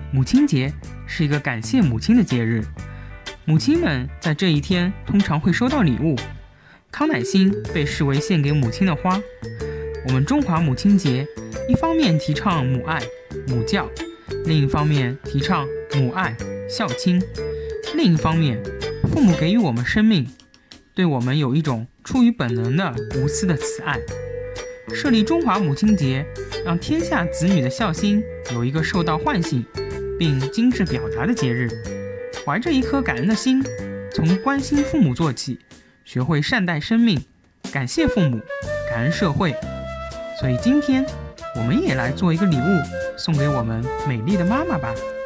母亲节是一个感谢母亲的节日，母亲们在这一天通常会收到礼物。康乃馨被视为献给母亲的花。我们中华母亲节一方面提倡母爱、母教，另一方面提倡母爱、孝亲。另一方面，父母给予我们生命，对我们有一种出于本能的无私的慈爱。设立中华母亲节，让天下子女的孝心有一个受到唤醒并精致表达的节日。怀着一颗感恩的心，从关心父母做起，学会善待生命，感谢父母，感恩社会。所以今天我们也来做一个礼物，送给我们美丽的妈妈吧。